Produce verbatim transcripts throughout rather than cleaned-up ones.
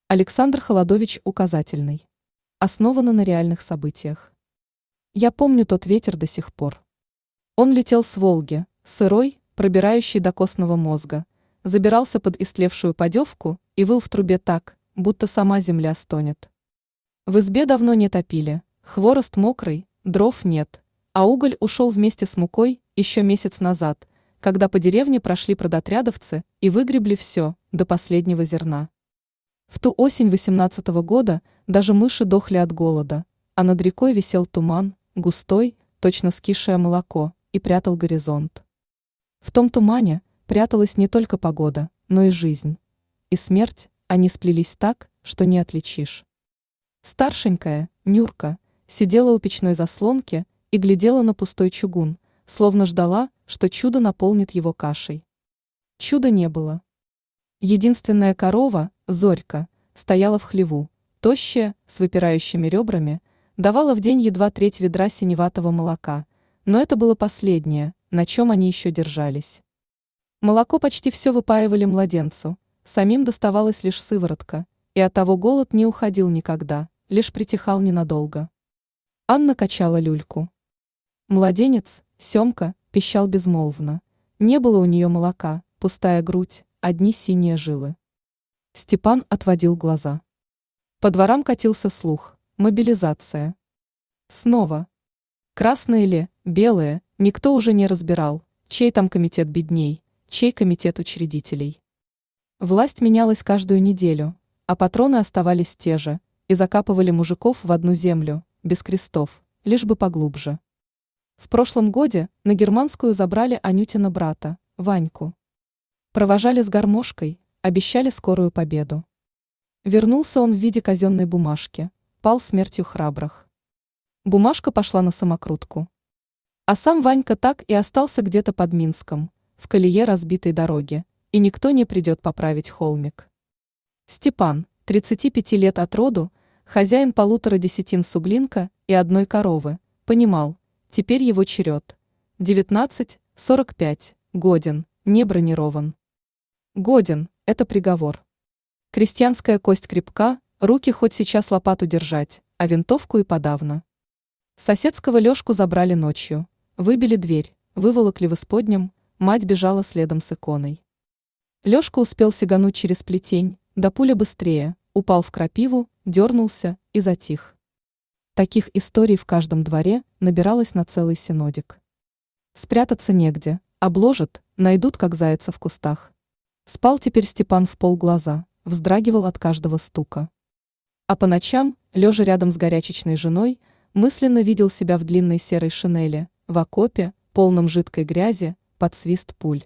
Александр Холодович Указательный. Основано на реальных событиях. Я помню тот ветер до сих пор. Он летел с Волги, сырой, пробирающий до костного мозга, забирался под истлевшую подевку и выл в трубе так, будто сама земля стонет. В избе давно не топили, хворост мокрый, дров нет, а уголь ушел вместе с мукой еще месяц назад, когда по деревне прошли продотрядовцы и выгребли все, до последнего зерна. В ту осень восемнадцатого года даже мыши дохли от голода, а над рекой висел туман, густой, точно скисшее молоко, и прятал горизонт. В том тумане пряталась не только погода, но и жизнь. И смерть, они сплелись так, что не отличишь. Старшенькая, Нюрка, сидела у печной заслонки и глядела на пустой чугун, словно ждала, что чудо наполнит его кашей. Чуда не было. Единственная корова, Зорька, стояла в хлеву, тощая, с выпирающими ребрами, давала в день едва треть ведра синеватого молока, но это было последнее, на чем они еще держались. Молоко почти все выпаивали младенцу, самим доставалась лишь сыворотка, и оттого голод не уходил никогда, лишь притихал ненадолго. Анна качала люльку. Младенец, Семка, пищал безмолвно. Не было у нее молока, пустая грудь, одни синие жилы. Степан отводил глаза. По дворам катился слух: мобилизация. Снова. Красные ли, белые, никто уже не разбирал, чей там комитет бедней, чей комитет учредителей. Власть менялась каждую неделю, а патроны оставались те же, и закапывали мужиков в одну землю, без крестов, лишь бы поглубже. В прошлом годе на Германскую забрали Анютина брата, Ваньку. Провожали с гармошкой, обещали скорую победу. Вернулся он в виде казенной бумажки, пал смертью храбрых. Бумажка пошла на самокрутку. А сам Ванька так и остался где-то под Минском, в колее разбитой дороги, и никто не придет поправить холмик. Степан, тридцати пяти лет от роду, хозяин полутора десятин суглинка и одной коровы, понимал, теперь его черед. девятнадцать сорок пять, годен, не бронирован. Годен – это приговор. Крестьянская кость крепка, руки хоть сейчас лопату держать, а винтовку и подавно. Соседского Лешку забрали ночью, выбили дверь, выволокли в исподнем, мать бежала следом с иконой. Лешка успел сигануть через плетень, да пуля быстрее, упал в крапиву, дернулся и затих. Таких историй в каждом дворе набиралось на целый синодик. Спрятаться негде, обложат, найдут как зайца в кустах. Спал теперь Степан в полглаза, вздрагивал от каждого стука. А по ночам, лежа рядом с горячечной женой, мысленно видел себя в длинной серой шинели, в окопе, полном жидкой грязи, под свист пуль.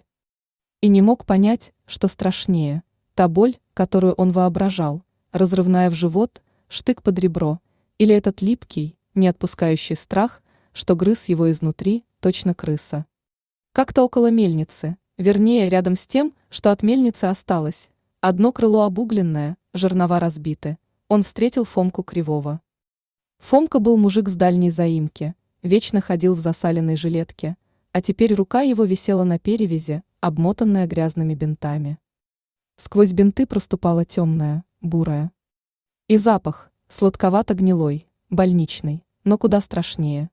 И не мог понять, что страшнее, та боль, которую он воображал, разрывная в живот, штык под ребро, или этот липкий, не отпускающий страх, что грыз его изнутри, точно крыса. Как-то около мельницы, вернее, рядом с тем, что от мельницы осталось, одно крыло обугленное, жернова разбиты, он встретил Фомку Кривого. Фомка был мужик с дальней заимки, вечно ходил в засаленной жилетке, а теперь рука его висела на перевязи, обмотанная грязными бинтами. Сквозь бинты проступала темная, бурая. И запах, сладковато-гнилой, больничный, но куда страшнее.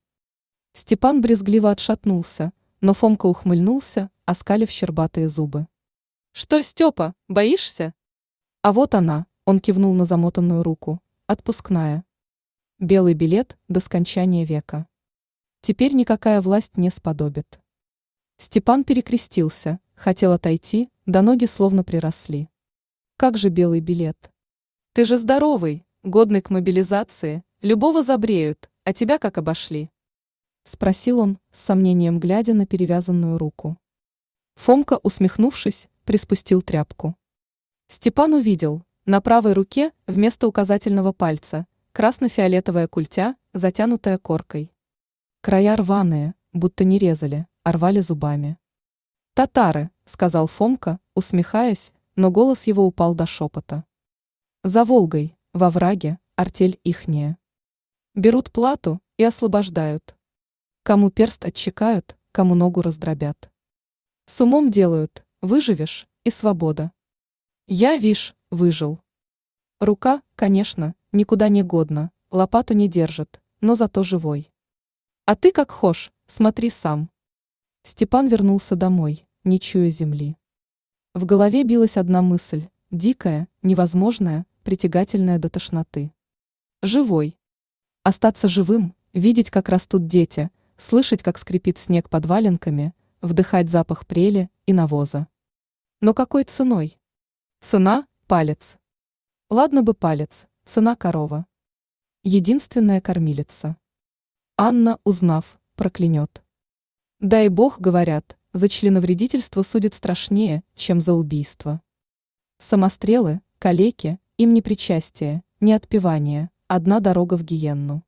Степан брезгливо отшатнулся, но Фомка ухмыльнулся, оскалив щербатые зубы. «Что, Степа, боишься?» «А вот она», — он кивнул на замотанную руку, — «отпускная. Белый билет до скончания века. Теперь никакая власть не сподобит». Степан перекрестился, хотел отойти, да ноги словно приросли. «Как же белый билет? Ты же здоровый, годный к мобилизации, любого забреют, а тебя как обошли?» Спросил он, с сомнением глядя на перевязанную руку. Фомка, усмехнувшись, приспустил тряпку. Степан увидел, на правой руке, вместо указательного пальца, красно-фиолетовая культя, затянутая коркой. Края рваные, будто не резали, а рвали зубами. «Татары», — сказал Фомка, усмехаясь, но голос его упал до шепота. «За Волгой, во враге, артель ихняя. Берут плату и освобождают. Кому перст отчекают, кому ногу раздробят. С умом делают, выживешь, и свобода. Я, вишь, выжил». Рука, конечно, никуда не годна, лопату не держит, но зато живой. А ты как хошь, смотри сам. Степан вернулся домой, не чуя земли. В голове билась одна мысль, дикая, невозможная, притягательная до тошноты. Живой. Остаться живым, видеть, как растут дети, слышать, как скрипит снег под валенками, вдыхать запах прели и навоза. Но какой ценой? Цена – палец. Ладно бы палец, цена корова. Единственная кормилица. Анна, узнав, проклянет. Дай бог, говорят, за членовредительство судят страшнее, чем за убийство. Самострелы, калеки, им не причастие, не отпевание, одна дорога в гиенну.